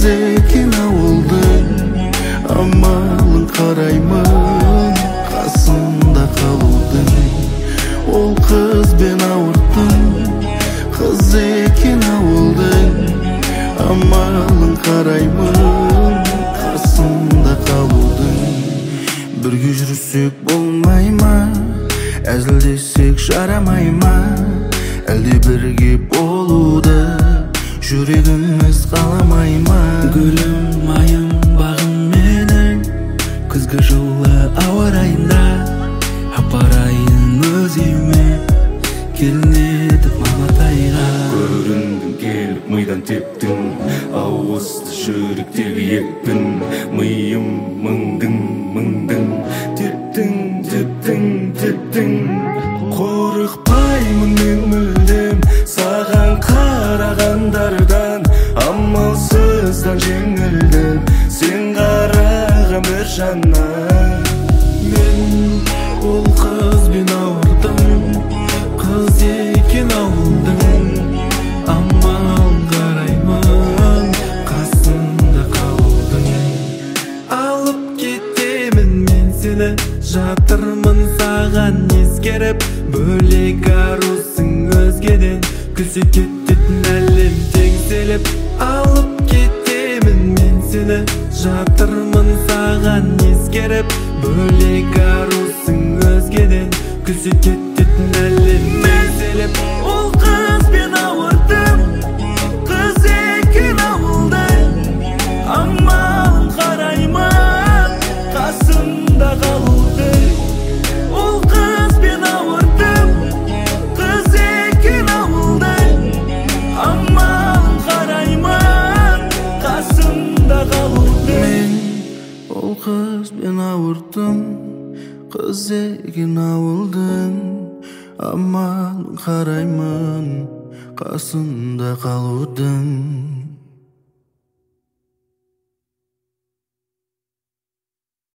Kız ekin avıldın, amalın karayman, kasında kalırdın. Ol kız ben avırttım, kız ekin avıldın, amalın karayman, kasında kalırdın. Bir gücrüsük bolmayma, äzildesek jaramayma, elde birge boluda yüregimiz kalamayma. Gülüm ayım bağım menen, kızgı жылы ауа райында апарайын өзіме, келін етіп Маматайға. Көрүндүң келип мыйдан тептің, ауызды жүректегі екпін, мыйым мыңдың, тептің. Қорықпаймын мен мүлдем саған қарағандардан, амалсыздан жеңілдім сен қараған бір жаннан. Мен ол қызбен ауырдым, қыз екен ауылдың, амалын қараймын, қасында қалудың. Алып кетемін мен сені, жатырмын саған ескеріп, бөлек арусың өзгеден, күлсе кететін әлем теңселіп. Алып кетемін мен сені, жатырмын саған ескеріп, бөлек арусың өзгеден, күлсе кететін әлем теңселіп. Ол қызбен ауырдым, қыз екен ауылдың, амалын қараймын, қасында қалудың. Ол қызбен ауырдым, қыз екен ауылдың, амалын қараймын, қасында қалудың. Мен ол қызбен ауырдым, қыз екен ауылдың, амалын қараймын, қасында қалудың.